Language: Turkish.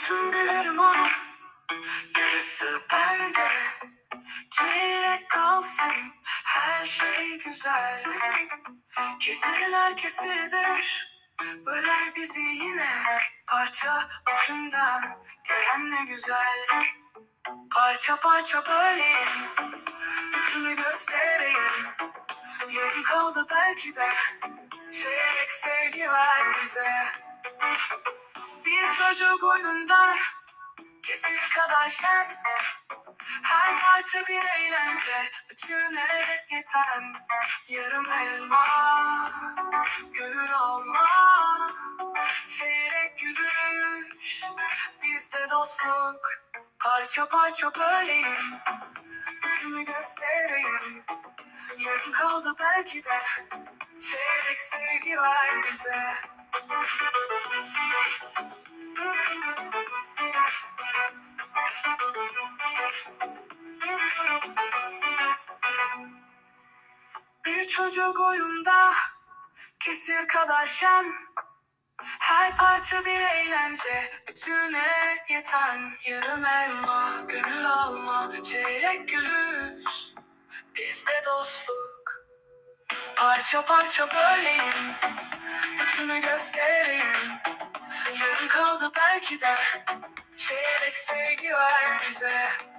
Altın veririm ona, yarısı bende. Çeyrek kalsın, her şey güzel. Kesilir kesilir, böler bizi yine. Parça ucundan gelen ne güzel. Parça parça böleyim, bütünü göstereyim. Yarım kaldı belki de, çeyrek sevgi ver bize. Bir çocuk oyundan kesir kadar şen, her parça bir eğlence, bütüne yeten. Yarım elma, gönül olma, çeyrek gülüş, bizde dostluk. Parça parça böleyim, bütünü göstereyim. Yarım kaldı belki de, çeyrek sevgi ver bize. Bir çocuk oyunda kesir kadar şen, her parça bir eğlence, bütüne yeten. Yarım elma, gönül alma, çeyrek gülüş, bizde dostluk. Parça parça böleyim, bütünü göstereyim. Yarım kaldı belki de, çeyrek sevgi ver bize.